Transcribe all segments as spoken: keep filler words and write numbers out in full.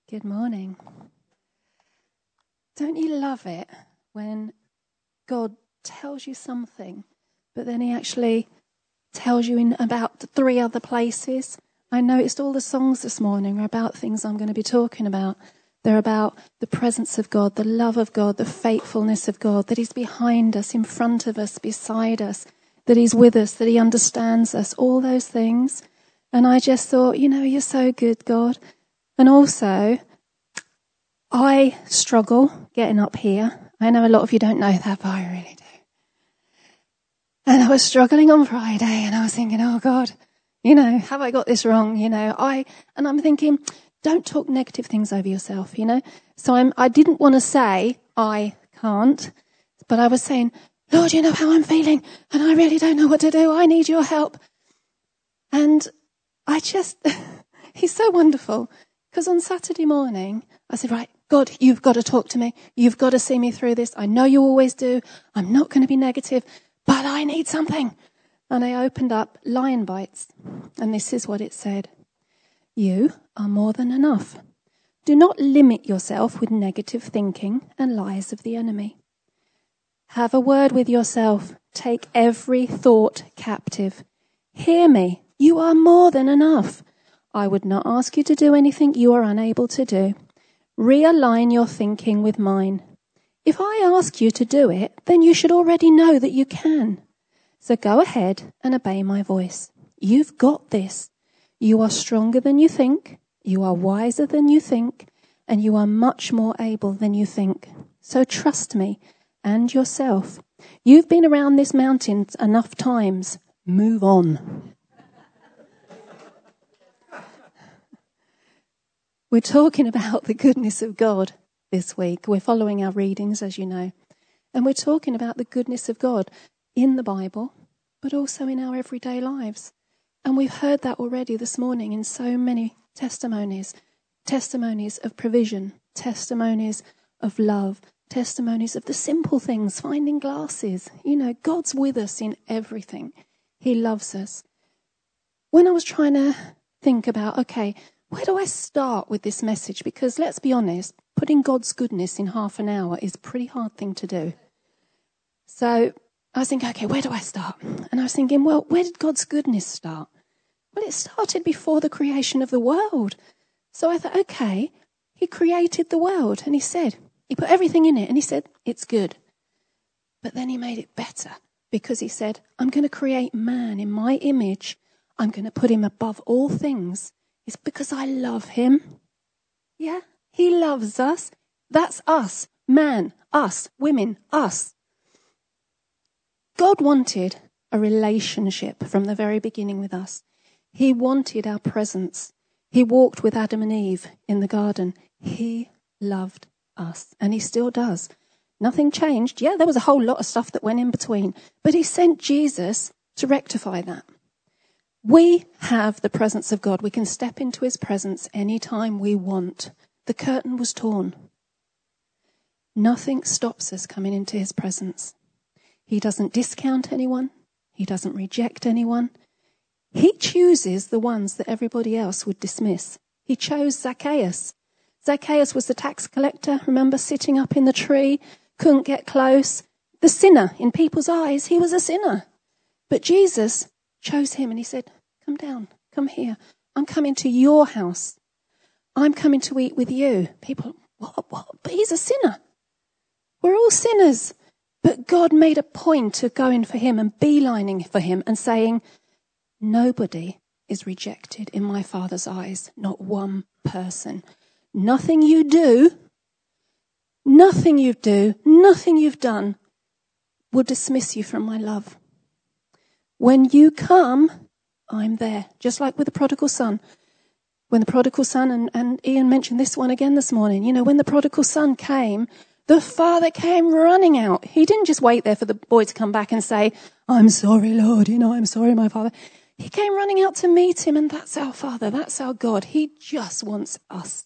Good morning. Don't you love it when God tells you something, but then he actually tells you in about three other places? I noticed all the songs this morning are about things I'm going to be talking about. They're about the presence of God, the love of God, the faithfulness of God, that he's behind us, in front of us, beside us, that he's with us, that he understands us, all those things. And I just thought, you know, you're so good, God. And also, I struggle getting up here. I know a lot of you don't know that, but I really do. And I was struggling on Friday, and I was thinking, oh God, you know, have I got this wrong? You know, I, and I'm thinking, don't talk negative things over yourself, you know. So I'm, I didn't want to say I can't, but I was saying, Lord, you know how I'm feeling, and I really don't know what to do. I need your help. And I just, he's so wonderful. Because on Saturday morning, I said, right, God, you've got to talk to me. You've got to see me through this. I know you always do. I'm not going to be negative, but I need something. And I opened up Lion Bites, and this is what it said. You are more than enough. Do not limit yourself with negative thinking and lies of the enemy. Have a word with yourself. Take every thought captive. Hear me. You are more than enough. I would not ask you to do anything you are unable to do. Realign your thinking with mine. If I ask you to do it, then you should already know that you can. So go ahead and obey my voice. You've got this. You are stronger than you think. You are wiser than you think. And you are much more able than you think. So trust me and yourself. You've been around this mountain enough times. Move on. We're talking about the goodness of God this week. We're following our readings, as you know. And we're talking about the goodness of God in the Bible, but also in our everyday lives. And we've heard that already this morning in so many testimonies. Testimonies of provision, testimonies of love, testimonies of the simple things, finding glasses. You know, God's with us in everything. He loves us. When I was trying to think about, okay, where do I start with this message? Because let's be honest, putting God's goodness in half an hour is a pretty hard thing to do. So I was thinking, okay, where do I start? And I was thinking, well, where did God's goodness start? Well, it started before the creation of the world. So I thought, okay, he created the world and he said, he put everything in it and he said, it's good. But then he made it better because he said, I'm going to create man in my image. I'm going to put him above all things. It's because I love him. Yeah, he loves us. That's us, man, us, women, us. God wanted a relationship from the very beginning with us. He wanted our presence. He walked with Adam and Eve in the garden. He loved us, and he still does. Nothing changed. Yeah, there was a whole lot of stuff that went in between, but he sent Jesus to rectify that. We have the presence of God. We can step into his presence anytime we want. The curtain was torn. Nothing stops us coming into his presence. He doesn't discount anyone. He doesn't reject anyone. He chooses the ones that everybody else would dismiss. He chose Zacchaeus. Zacchaeus was the tax collector, remember, sitting up in the tree, couldn't get close. The sinner in people's eyes, he was a sinner. But Jesus chose him and he said, come down, come here. I'm coming to your house. I'm coming to eat with you. People, what, what? But he's a sinner. We're all sinners. But God made a point of going for him and beelining for him and saying, nobody is rejected in my Father's eyes, not one person. Nothing you do, nothing you do, nothing you've done will dismiss you from my love. When you come, I'm there. Just like with the prodigal son. When the prodigal son, and, and Ian mentioned this one again this morning, you know, when the prodigal son came, the father came running out. He didn't just wait there for the boy to come back and say, I'm sorry, Lord, you know, I'm sorry, my father. He came running out to meet him, and that's our Father, that's our God. He just wants us.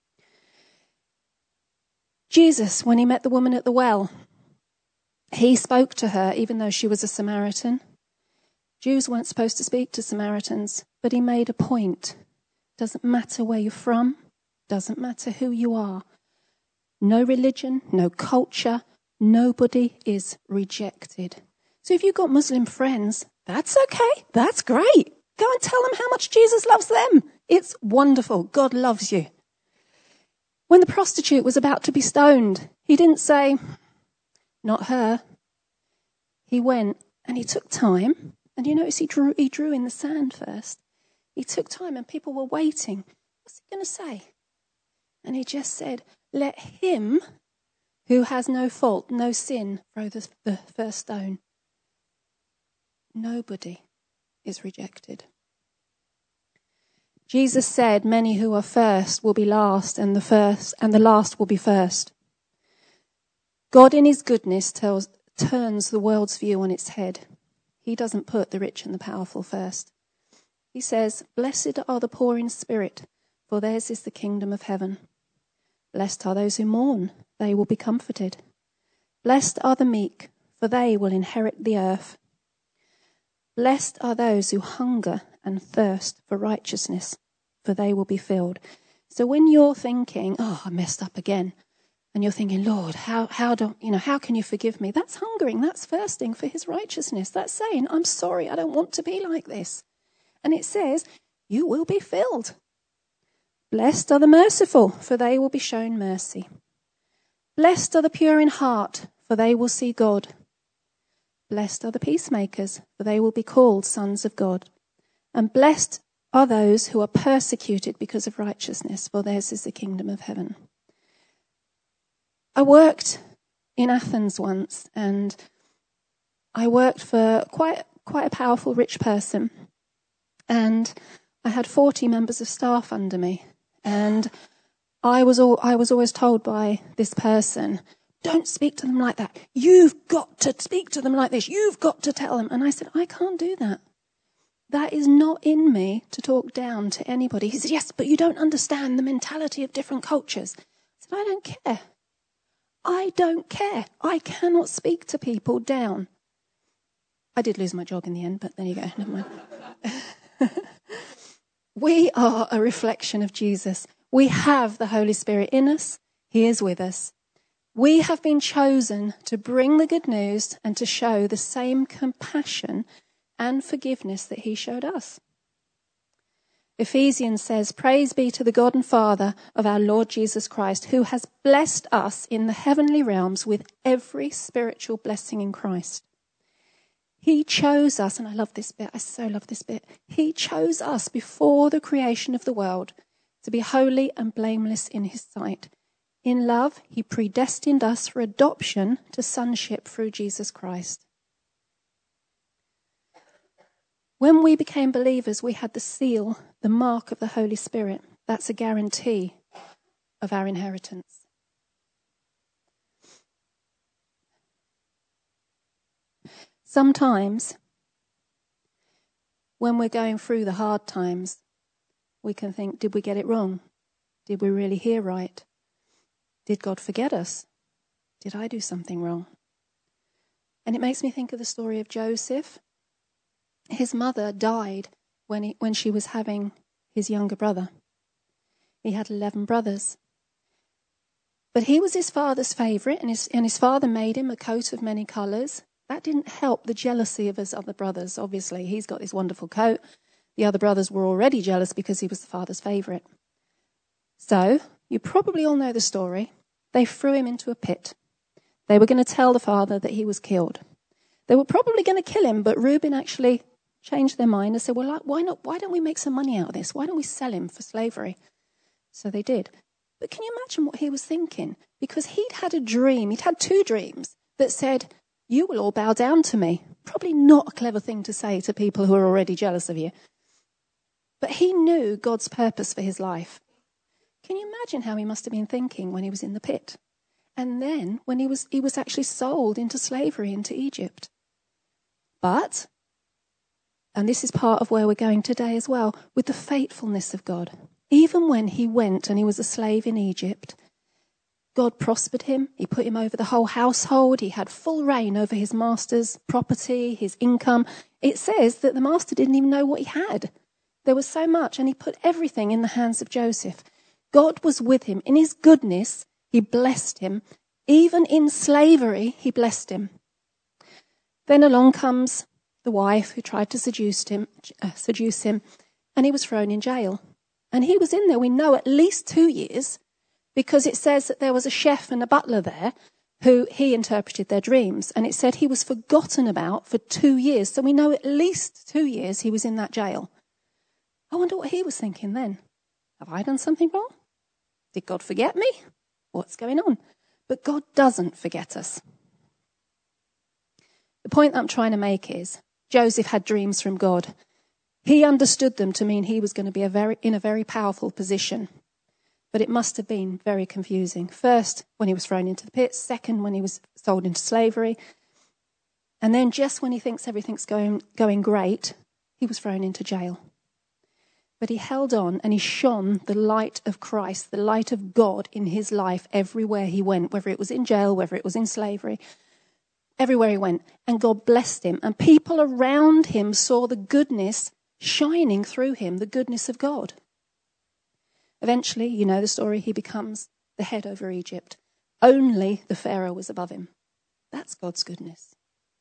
Jesus, when he met the woman at the well, he spoke to her even though she was a Samaritan. Jews weren't supposed to speak to Samaritans, but he made a point. Doesn't matter where you're from. Doesn't matter who you are. No religion, no culture, nobody is rejected. So if you've got Muslim friends, that's okay. That's great. Go and tell them how much Jesus loves them. It's wonderful. God loves you. When the prostitute was about to be stoned, he didn't say, not her. He went and he took time. And you notice he drew, he drew in the sand first. He took time and people were waiting. What's he going to say? And he just said, let him who has no fault, no sin, throw the, the first stone. Nobody is rejected. Jesus said, many who are first will be last, and the first and the last will be first. God in his goodness tells, turns the world's view on its head. He doesn't put the rich and the powerful first. He says, blessed are the poor in spirit, for theirs is the kingdom of heaven. Blessed are those who mourn, they will be comforted. Blessed are the meek, for they will inherit the earth. Blessed are those who hunger and thirst for righteousness, for they will be filled. So when you're thinking, oh, I messed up again, and you're thinking, Lord, how how do you know how can you forgive me? That's hungering, that's thirsting for his righteousness. That's saying, I'm sorry, I don't want to be like this. And it says, you will be filled. Blessed are the merciful, for they will be shown mercy. Blessed are the pure in heart, for they will see God. Blessed are the peacemakers, for they will be called sons of God. And blessed are those who are persecuted because of righteousness, for theirs is the kingdom of heaven. I worked in Athens once, and I worked for quite quite a powerful rich person. And I had forty members of staff under me. And I was all, I was always told by this person, don't speak to them like that. You've got to speak to them like this. You've got to tell them. And I said, I can't do that. That is not in me to talk down to anybody. He said, yes, but you don't understand the mentality of different cultures. I said, I don't care. I don't care. I cannot speak to people down. I did lose my job in the end, but there you go. Never mind. We are a reflection of Jesus. We have the Holy Spirit in us. He is with us. We have been chosen to bring the good news and to show the same compassion and forgiveness that he showed us. Ephesians says, praise be to the God and Father of our Lord Jesus Christ, who has blessed us in the heavenly realms with every spiritual blessing in Christ. He chose us, and I love this bit, I so love this bit. He chose us before the creation of the world to be holy and blameless in his sight. In love, he predestined us for adoption to sonship through Jesus Christ. When we became believers, we had the seal, the mark of the Holy Spirit. That's a guarantee of our inheritance. Sometimes, when we're going through the hard times, we can think, did we get it wrong? Did we really hear right? Did God forget us? Did I do something wrong? And it makes me think of the story of Joseph. His mother died when he, when she was having his younger brother. He had eleven brothers. But he was his father's favourite, and his, and his father made him a coat of many colours. That didn't help the jealousy of his other brothers, obviously. He's got this wonderful coat. The other brothers were already jealous because he was the father's favourite. So, you probably all know the story. They threw him into a pit. They were going to tell the father that he was killed. They were probably going to kill him, but Reuben actually changed their mind and said, well, why not? Why don't we make some money out of this? Why don't we sell him for slavery? So they did. But can you imagine what he was thinking? Because he'd had a dream. He'd had two dreams that said, you will all bow down to me. Probably not a clever thing to say to people who are already jealous of you. But he knew God's purpose for his life. Can you imagine how he must have been thinking when he was in the pit? And then when he was he was actually sold into slavery into Egypt. But, and this is part of where we're going today as well, with the faithfulness of God. Even when he went and he was a slave in Egypt, God prospered him. He put him over the whole household. He had full reign over his master's property, his income. It says that the master didn't even know what he had. There was so much, and he put everything in the hands of Joseph. God was with him. In his goodness, he blessed him. Even in slavery, he blessed him. Then along comes the wife who tried to seduce him, uh, seduce him, and he was thrown in jail. And he was in there, we know, at least two years, because it says that there was a chef and a butler there who he interpreted their dreams. And it said he was forgotten about for two years. So we know at least two years he was in that jail. I wonder what he was thinking then. Have I done something wrong? Did God forget me? What's going on? But God doesn't forget us. The point that I'm trying to make is Joseph had dreams from God. He understood them to mean he was going to be a very, in a very powerful position. But it must have been very confusing. First, when he was thrown into the pit. Second, when he was sold into slavery. And then just when he thinks everything's going, going great, he was thrown into jail. But he held on and he shone the light of Christ, the light of God in his life everywhere he went, whether it was in jail, whether it was in slavery, everywhere he went. And God blessed him. And people around him saw the goodness shining through him, the goodness of God. Eventually, you know the story, he becomes the head over Egypt. Only the Pharaoh was above him. That's God's goodness.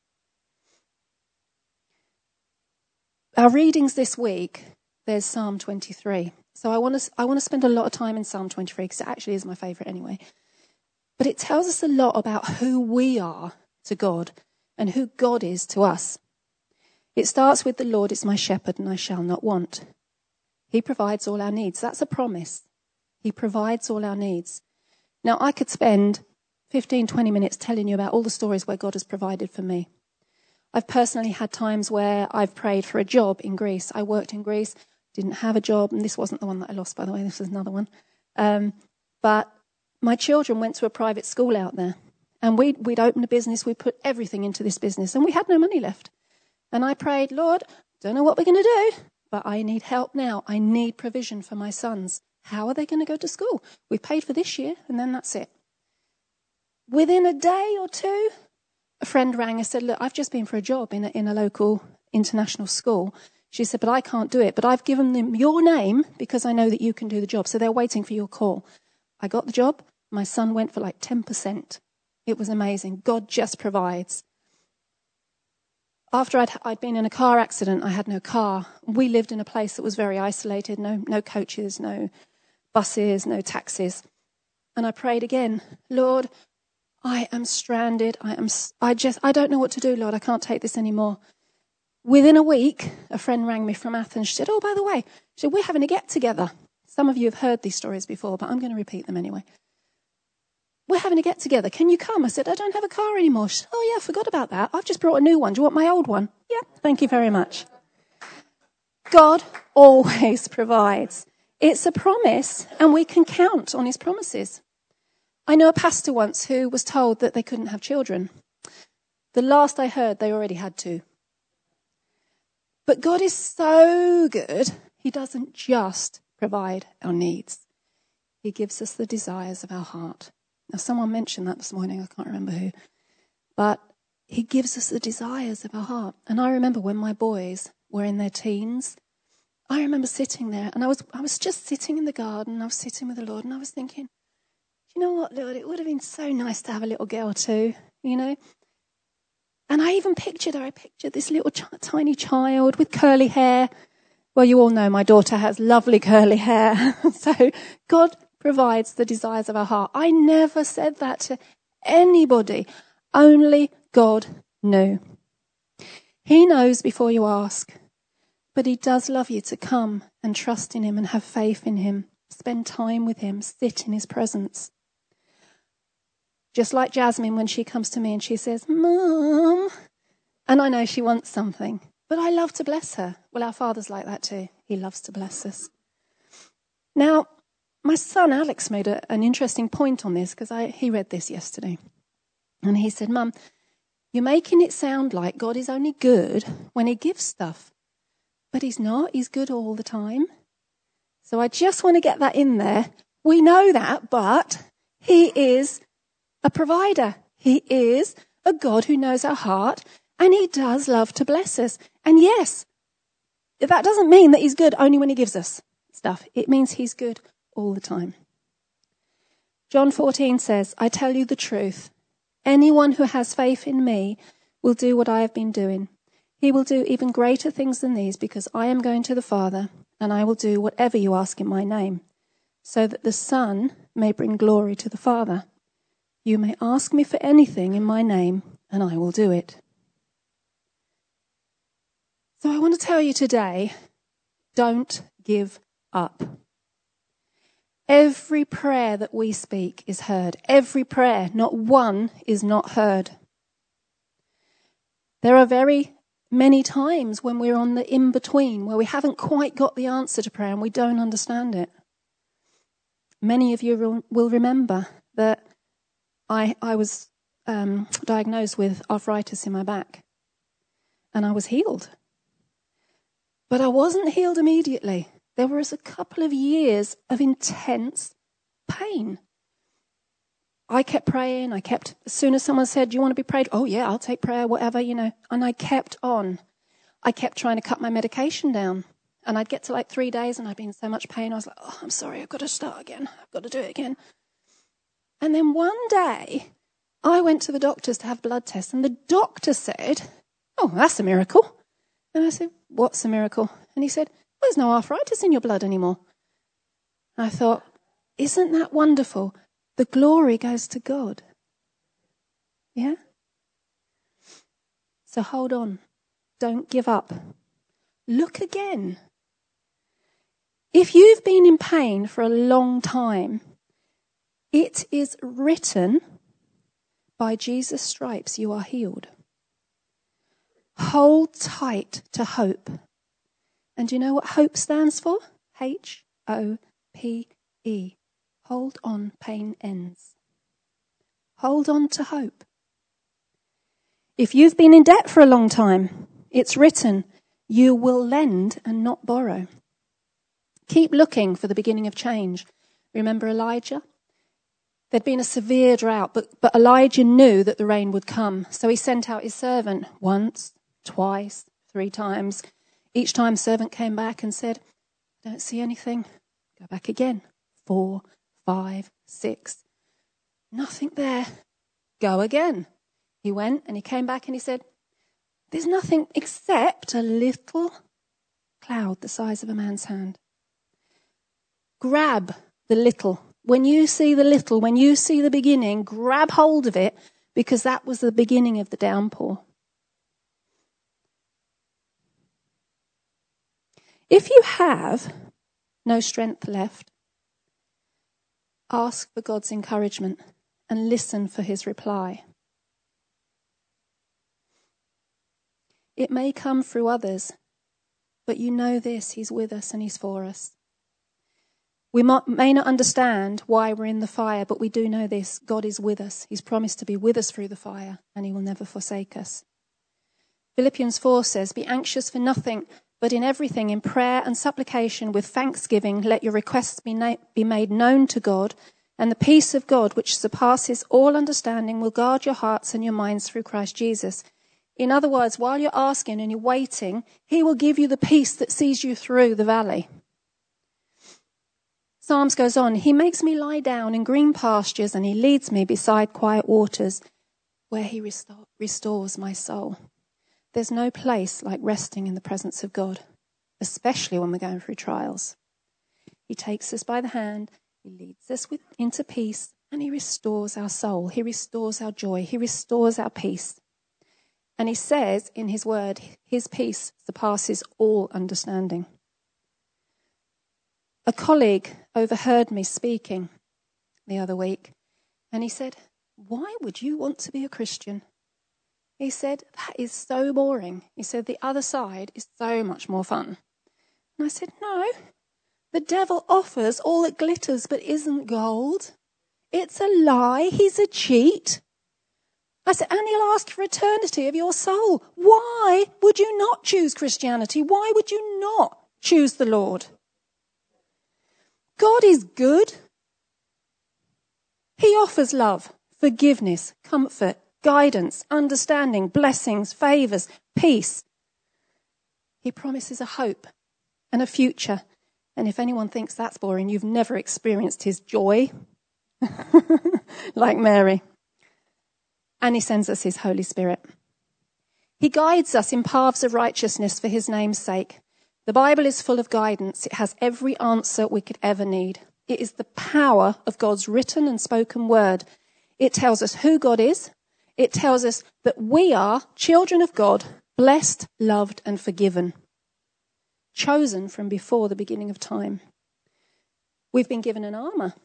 Our readings this week, there's Psalm twenty-three. So I want to I want to spend a lot of time in Psalm twenty-three because it actually is my favourite anyway. But it tells us a lot about who we are to God and who God is to us. It starts with the Lord is my shepherd and I shall not want. He provides all our needs. That's a promise. He provides all our needs. Now, I could spend fifteen, twenty minutes telling you about all the stories where God has provided for me. I've personally had times where I've prayed for a job in Greece. I worked in Greece, didn't have a job, and this wasn't the one that I lost, by the way. This was another one. Um, but my children went to a private school out there, and we'd, we'd opened a business. We put everything into this business, and we had no money left. And I prayed, Lord, don't know what we're going to do, but I need help now. I need provision for my sons. How are they going to go to school? We've paid for this year, and then that's it. Within a day or two, a friend rang and said, look, I've just been for a job in a, in a local international school. She said, but I can't do it. But I've given them your name because I know that you can do the job. So they're waiting for your call. I got the job. My son went for like ten percent. It was amazing. God just provides. After I'd, I'd been in a car accident, I had no car. We lived in a place that was very isolated, no, no coaches, no buses, no taxis. And I prayed again, Lord, I am stranded. I am. I just. I don't know what to do, Lord. I can't take this anymore. Within a week, a friend rang me from Athens. She said, oh, by the way, she said, we're having a get-together. Some of you have heard these stories before, but I'm going to repeat them anyway. We're having a get-together. Can you come? I said, I don't have a car anymore. She said, oh, yeah, I forgot about that. I've just brought a new one. Do you want my old one? Yeah, thank you very much. God always provides. It's a promise, and we can count on his promises. I know a pastor once who was told that they couldn't have children. The last I heard, they already had two. But God is so good, he doesn't just provide our needs. He gives us the desires of our heart. Now, someone mentioned that this morning, I can't remember who. But he gives us the desires of our heart. And I remember when my boys were in their teens, I remember sitting there, and I was I was just sitting in the garden, I was sitting with the Lord, and I was thinking, you know what, Lord, it would have been so nice to have a little girl too, you know. And I even pictured her. I pictured this little ch- tiny child with curly hair. Well, you all know my daughter has lovely curly hair. So God provides the desires of our heart. I never said that to anybody. Only God knew. He knows before you ask. But he does love you to come and trust in him and have faith in him. Spend time with him. Sit in his presence. Just like Jasmine when she comes to me and she says, Mum, and I know she wants something, but I love to bless her. Well, our Father's like that too. He loves to bless us. Now, my son Alex made a, an interesting point on this because I he read this yesterday. And he said, Mum, you're making it sound like God is only good when he gives stuff. But he's not. He's good all the time. So I just want to get that in there. We know that, but he is a provider. He is a God who knows our heart, and he does love to bless us. And yes, that doesn't mean that he's good only when he gives us stuff. It means he's good all the time. John fourteen says, I tell you the truth. Anyone who has faith in me will do what I have been doing. He will do even greater things than these because I am going to the Father, and I will do whatever you ask in my name, so that the Son may bring glory to the Father. You may ask me for anything in my name, and I will do it. So I want to tell you today, don't give up. Every prayer that we speak is heard. Every prayer, not one, is not heard. There are very many times when we're on the in-between, where we haven't quite got the answer to prayer and we don't understand it. Many of you will remember that I, I was um, diagnosed with arthritis in my back, and I was healed. But I wasn't healed immediately. There was a couple of years of intense pain. I kept praying. I kept, as soon as someone said, do you want to be prayed? Oh, yeah, I'll take prayer, whatever, you know. And I kept on. I kept trying to cut my medication down. And I'd get to like three days and I'd be in so much pain. I was like, oh, I'm sorry, I've got to start again. I've got to do it again. And then one day, I went to the doctors to have blood tests. And the doctor said, oh, that's a miracle. And I said, what's a miracle? And he said, well, there's no arthritis in your blood anymore. And I thought, isn't that wonderful? The glory goes to God. Yeah? So hold on. Don't give up. Look again. If you've been in pain for a long time, it is written, by Jesus' stripes you are healed. Hold tight to hope. And do you know what hope stands for? H O P E. Hold on, pain ends. Hold on to hope. If you've been in debt for a long time, it's written, you will lend and not borrow. Keep looking for the beginning of change. Remember Elijah? There'd been a severe drought, but, but Elijah knew that the rain would come. So he sent out his servant once, twice, three times. Each time servant came back and said, I don't see anything. Go back again. Four, five, six. Nothing there. Go again. He went and he came back and he said, there's nothing except a little cloud the size of a man's hand. Grab the little. When you see the little, when you see the beginning, grab hold of it, because that was the beginning of the downpour. If you have no strength left, ask for God's encouragement and listen for his reply. It may come through others, but you know this, he's with us and he's for us. We may not understand why we're in the fire, but we do know this, God is with us. He's promised to be with us through the fire and he will never forsake us. Philippians four says, be anxious for nothing, but in everything, in prayer and supplication with thanksgiving, let your requests be, na- be made known to God, and the peace of God, which surpasses all understanding, will guard your hearts and your minds through Christ Jesus. In other words, while you're asking and you're waiting, he will give you the peace that sees you through the valley. Psalms goes on, he makes me lie down in green pastures and he leads me beside quiet waters where he restore, restores my soul. There's no place like resting in the presence of God, especially when we're going through trials. He takes us by the hand, he leads us with, into peace, and he restores our soul. He restores our joy. He restores our peace. And he says in his word, his peace surpasses all understanding. A colleague overheard me speaking the other week, and he said, why would you want to be a Christian? He said, that is so boring. He said, the other side is so much more fun. And I said, no, the devil offers all that glitters but isn't gold. It's a lie. He's a cheat. I said, and he'll ask for eternity of your soul. Why would you not choose Christianity? Why would you not choose the Lord? God is good. He offers love, forgiveness, comfort, guidance, understanding, blessings, favours, peace. He promises a hope and a future. And if anyone thinks that's boring, you've never experienced his joy like Mary. And he sends us his Holy Spirit. He guides us in paths of righteousness for his name's sake. The Bible is full of guidance. It has every answer we could ever need. It is the power of God's written and spoken word. It tells us who God is. It tells us that we are children of God, blessed, loved, and forgiven, chosen from before the beginning of time. We've been given an armour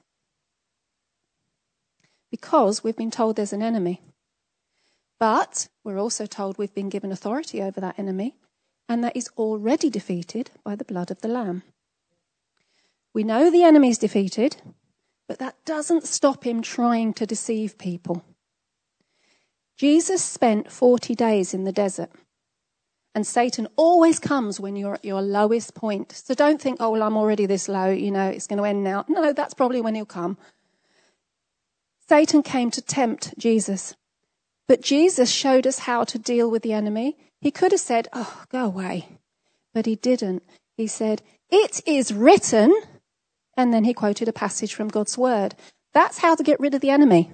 because we've been told there's an enemy. But we're also told we've been given authority over that enemy, and that is already defeated by the blood of the Lamb. We know the enemy's defeated, but that doesn't stop him trying to deceive people. Jesus spent forty days in the desert, and Satan always comes when you're at your lowest point. So don't think, oh, well, I'm already this low, you know, it's going to end now. No, that's probably when he'll come. Satan came to tempt Jesus. But Jesus showed us how to deal with the enemy. He could have said, oh, go away. But he didn't. He said, it is written. And then he quoted a passage from God's word. That's how to get rid of the enemy.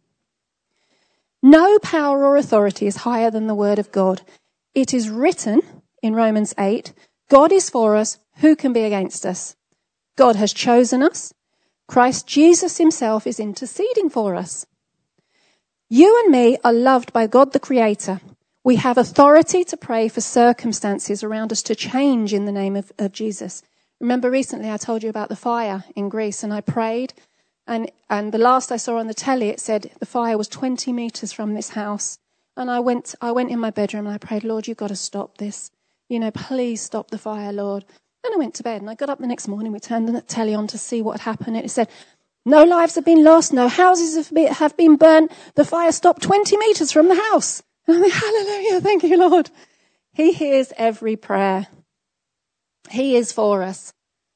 No power or authority is higher than the word of God. It is written in Romans eight, God is for us. Who can be against us? God has chosen us. Christ Jesus himself is interceding for us. You and me are loved by God the Creator. We have authority to pray for circumstances around us to change in the name of, of Jesus. Remember recently I told you about the fire in Greece, and I prayed, and, and the last I saw on the telly, it said the fire was twenty metres from this house. And I went I went in my bedroom and I prayed, Lord, you've got to stop this. You know, please stop the fire, Lord. And I went to bed, and I got up the next morning, we turned the telly on to see what had happened. It said, no lives have been lost, no houses have been, have been burnt. The fire stopped twenty metres from the house. And I'm like, hallelujah, thank you, Lord. He hears every prayer. He is for us.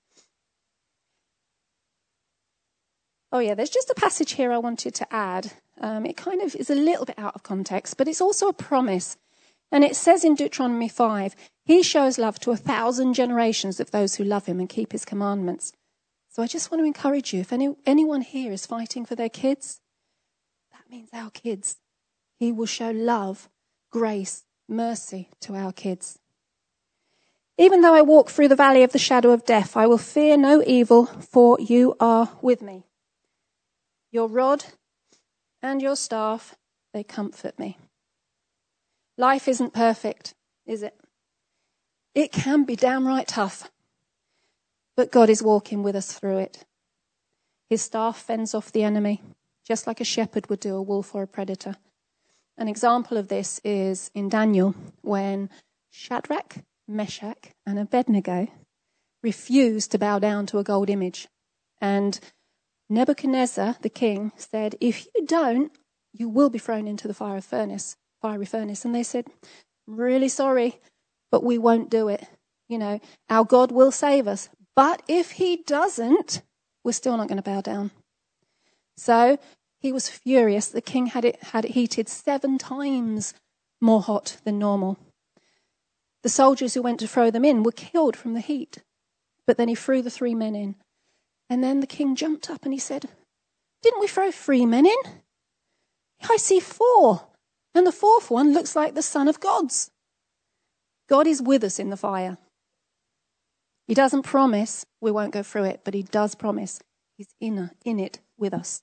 Oh yeah, there's just a passage here I wanted to add. Um, it kind of is a little bit out of context, but it's also a promise. And it says in Deuteronomy five, he shows love to a thousand generations of those who love him and keep his commandments. So I just want to encourage you, if any, anyone here is fighting for their kids, that means our kids. He will show love, grace, mercy to our kids. Even though I walk through the valley of the shadow of death, I will fear no evil, for you are with me. Your rod and your staff, they comfort me. Life isn't perfect, is it? It can be downright tough. But God is walking with us through it. His staff fends off the enemy, just like a shepherd would do a wolf or a predator. An example of this is in Daniel, when Shadrach, Meshach, and Abednego refused to bow down to a gold image. And Nebuchadnezzar, the king, said, if you don't, you will be thrown into the fire of furnace, fiery furnace. And they said, I'm really sorry, but we won't do it. You know, our God will save us. But if he doesn't, we're still not going to bow down. So he was furious. The king had it, had it heated seven times more hot than normal. The soldiers who went to throw them in were killed from the heat. But then he threw the three men in. And then the king jumped up and he said, didn't we throw three men in? I see four. And the fourth one looks like the Son of God's. God is with us in the fire. He doesn't promise we won't go through it, but he does promise he's in, in it with us.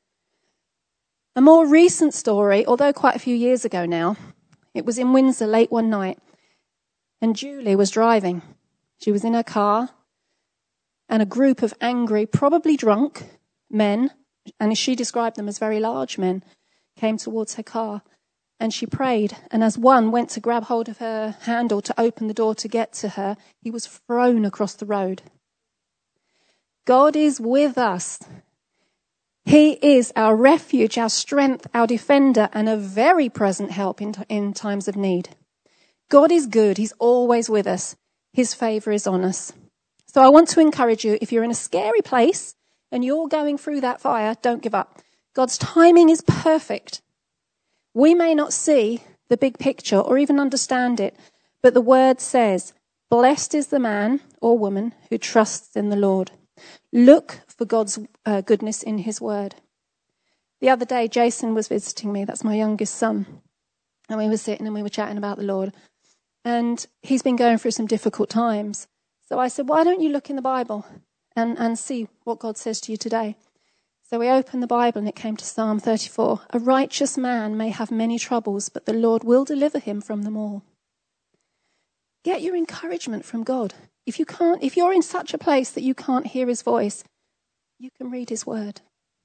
A more recent story, although quite a few years ago now, it was in Windsor late one night, and Julie was driving. She was in her car, and a group of angry, probably drunk men, and she described them as very large men, came towards her car. And she prayed, and as one went to grab hold of her handle to open the door to get to her, he was thrown across the road. God is with us. He is our refuge, our strength, our defender, and a very present help in, in times of need. God is good. He's always with us. His favour is on us. So I want to encourage you, if you're in a scary place and you're going through that fire, don't give up. God's timing is perfect. We may not see the big picture or even understand it, but the word says Blessed is the man or woman who trusts in the Lord. Look for God's uh, goodness in his word. The other day, Jason was visiting me. That's my youngest son. And we were sitting and we were chatting about the Lord. And he's been going through some difficult times. So I said, why don't you look in the Bible and, and see what God says to you today? So we opened the Bible and it came to Psalm thirty-four. A righteous man may have many troubles, but the Lord will deliver him from them all. Get your encouragement from God. If you can't, if you're in such a place that you can't hear his voice, you can read his word.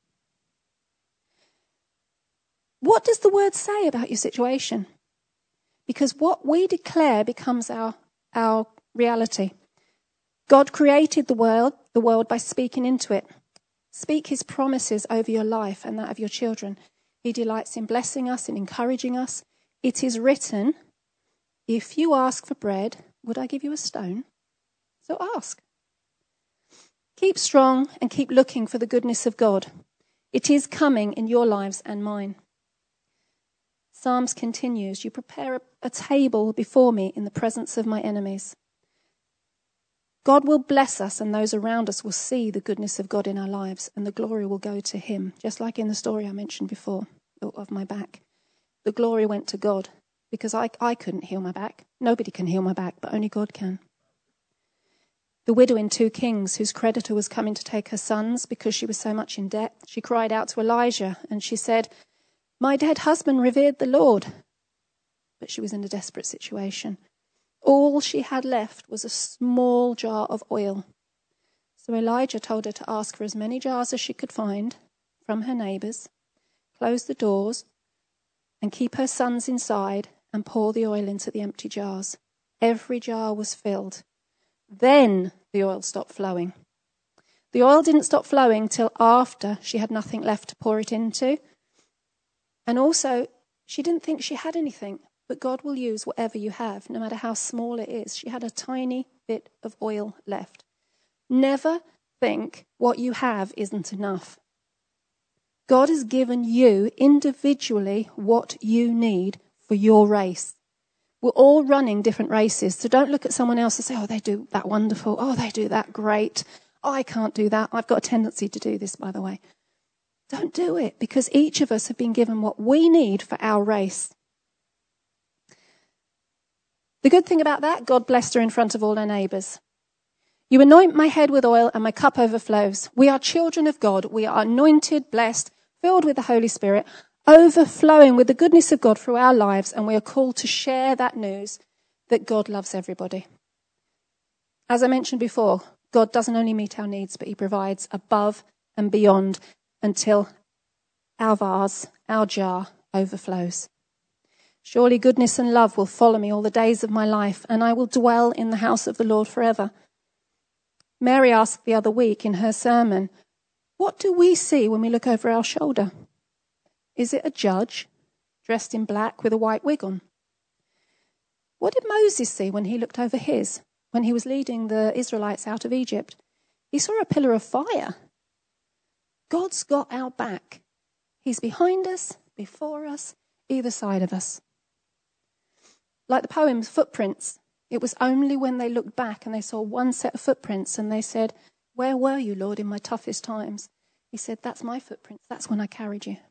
What does the word say about your situation? Because what we declare becomes our, our reality. God created the world, the world by speaking into it. Speak his promises over your life and that of your children. He delights in blessing us, in encouraging us. It is written, if you ask for bread, would I give you a stone? So ask. Keep strong and keep looking for the goodness of God. It is coming in your lives and mine. Psalms continues, you prepare a, a table before me in the presence of my enemies. God will bless us and those around us will see the goodness of God in our lives and the glory will go to him. Just like in the story I mentioned before of my back. The glory went to God because I, I couldn't heal my back. Nobody can heal my back, but only God can. The widow in two Kings, whose creditor was coming to take her sons because she was so much in debt, she cried out to Elijah and she said, my dead husband revered the Lord. But she was in a desperate situation. All she had left was a small jar of oil. So Elijah told her to ask for as many jars as she could find from her neighbours, close the doors, and keep her sons inside and pour the oil into the empty jars. Every jar was filled. Then the oil stopped flowing. The oil didn't stop flowing till after she had nothing left to pour it into. And also, she didn't think she had anything, but God will use whatever you have, no matter how small it is. She had a tiny bit of oil left. Never think what you have isn't enough. God has given you individually what you need for your race. We're all running different races, so don't look at someone else and say, oh, they do that wonderful. Oh, they do that great. Oh, I can't do that. I've got a tendency to do this, by the way. Don't do it, because each of us have been given what we need for our race. The good thing about that, God blessed her in front of all her neighbours. You anoint my head with oil and my cup overflows. We are children of God. We are anointed, blessed, filled with the Holy Spirit, overflowing with the goodness of God through our lives, and we are called to share that news that God loves everybody. As I mentioned before, God doesn't only meet our needs, but he provides above and beyond until our vase, our jar, overflows. Surely goodness and love will follow me all the days of my life, and I will dwell in the house of the Lord forever. Mary asked the other week in her sermon, what do we see when we look over our shoulder? Is it a judge dressed in black with a white wig on? What did Moses see when he looked over his, when he was leading the Israelites out of Egypt? He saw a pillar of fire. God's got our back. He's behind us, before us, either side of us. Like the poem Footprints, it was only when they looked back and they saw one set of footprints and they said, where were you, Lord, in my toughest times? He said, that's my footprints. That's when I carried you.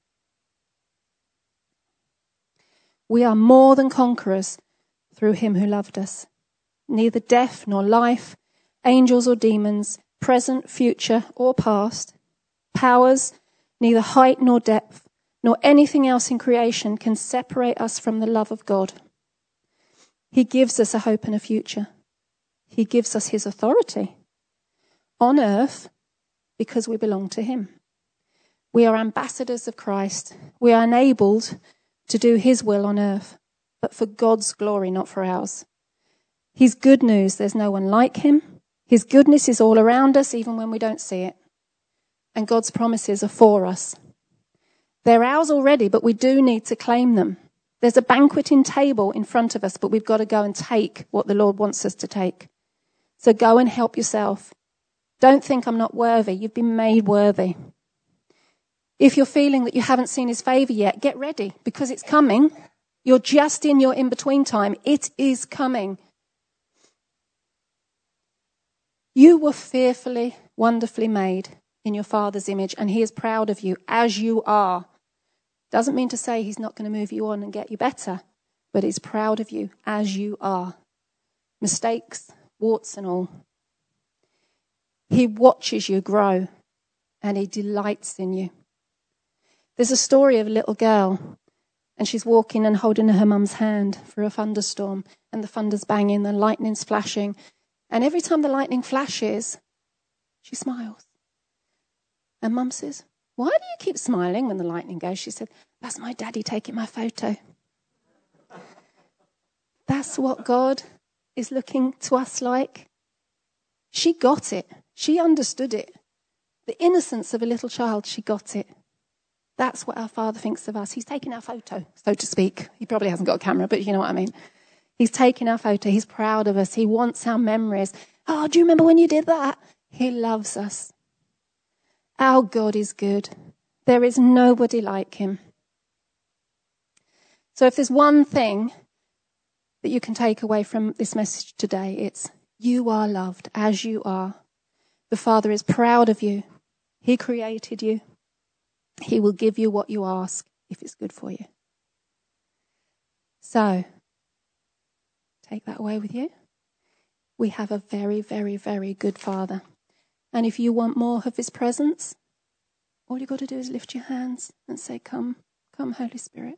We are more than conquerors through him who loved us. Neither death nor life, angels or demons, present, future or past, powers, neither height nor depth, nor anything else in creation can separate us from the love of God. He gives us a hope and a future. He gives us his authority on earth because we belong to him. We are ambassadors of Christ. We are enabled to do his will on earth, but for God's glory, not for ours. His good news, there's no one like him. His goodness is all around us, even when we don't see it. And God's promises are for us. They're ours already, but we do need to claim them. There's a banqueting table in front of us, but we've got to go and take what the Lord wants us to take. So go and help yourself. Don't think I'm not worthy. You've been made worthy. If you're feeling that you haven't seen his favour yet, get ready, because it's coming. You're just in your in-between time. It is coming. You were fearfully, wonderfully made in your Father's image, and he is proud of you as you are. Doesn't mean to say he's not going to move you on and get you better, but he's proud of you as you are. Mistakes, warts and all. He watches you grow, and he delights in you. There's a story of a little girl, and she's walking and holding her mum's hand through a thunderstorm, and the thunder's banging, the lightning's flashing, and every time the lightning flashes, she smiles. And mum says, "Why do you keep smiling when the lightning goes?" She said, "That's my daddy taking my photo." That's what God is looking to us like. She got it. She understood it. The innocence of a little child, she got it. That's what our Father thinks of us. He's taking our photo, so to speak. He probably hasn't got a camera, but you know what I mean. He's taking our photo. He's proud of us. He wants our memories. "Oh, do you remember when you did that?" He loves us. Our God is good. There is nobody like him. So if there's one thing that you can take away from this message today, it's you are loved as you are. The Father is proud of you. He created you. He will give you what you ask if it's good for you. So, take that away with you. We have a very, very, very good Father. And if you want more of his presence, all you've got to do is lift your hands and say, "Come, come, Holy Spirit."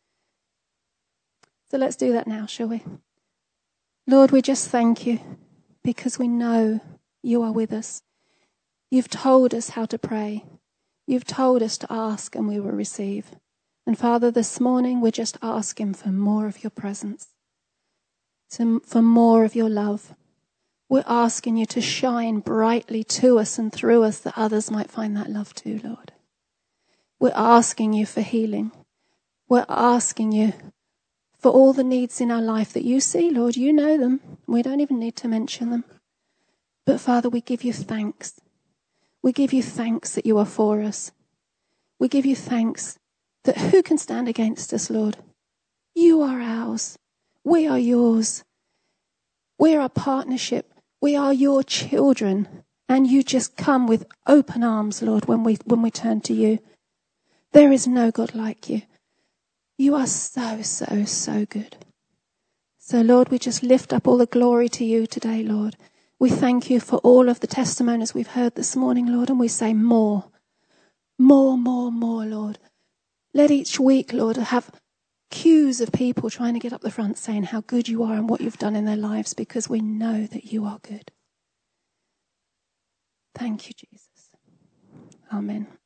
So let's do that now, shall we? Lord, we just thank you because we know you are with us. You've told us how to pray. You've told us to ask and we will receive. And Father, this morning we're just asking for more of your presence, to, for more of your love. We're asking you to shine brightly to us and through us that others might find that love too, Lord. We're asking you for healing. We're asking you for all the needs in our life that you see, Lord. You know them. We don't even need to mention them. But Father, we give you thanks. We give you thanks that you are for us. We give you thanks that who can stand against us, Lord? You are ours. We are yours. We're a partnership. We are your children. And you just come with open arms, Lord, when we when we turn to you. There is no God like you. You are so, so, so good. So, Lord, we just lift up all the glory to you today, Lord. We thank you for all of the testimonies we've heard this morning, Lord, and we say more, more, more, more, Lord. Let each week, Lord, have queues of people trying to get up the front saying how good you are and what you've done in their lives, because we know that you are good. Thank you, Jesus. Amen.